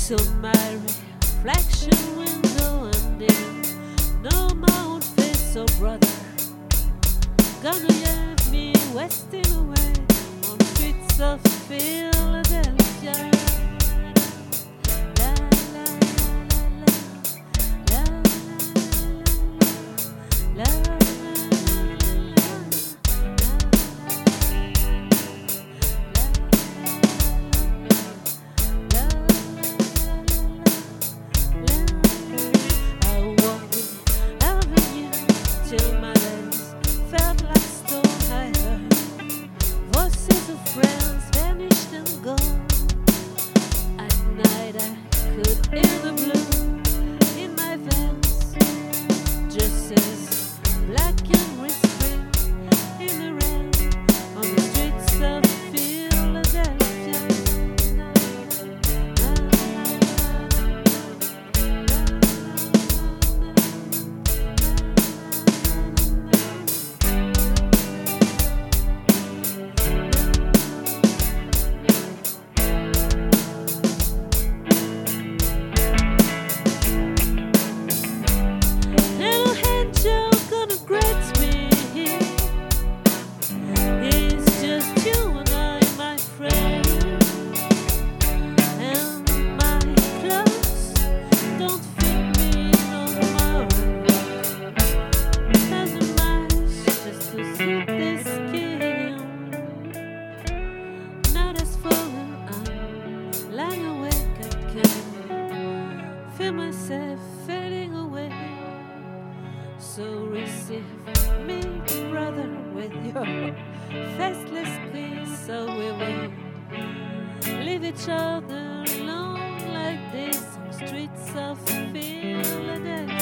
till my reflection window and in no my face, oh brother, gonna have me wasting away on streets of Philadelphia. La, la, la, la, la, la, la. Till my legs felt like stone. I heard voices of friends vanished and gone. At night I could hear the blue in my veins, just as black and whispering in the rain on the streets of Philadelphia. Feel myself fading away. So receive me, brother, with your faceless kiss. So we will leave each other alone like this on streets of Philadelphia.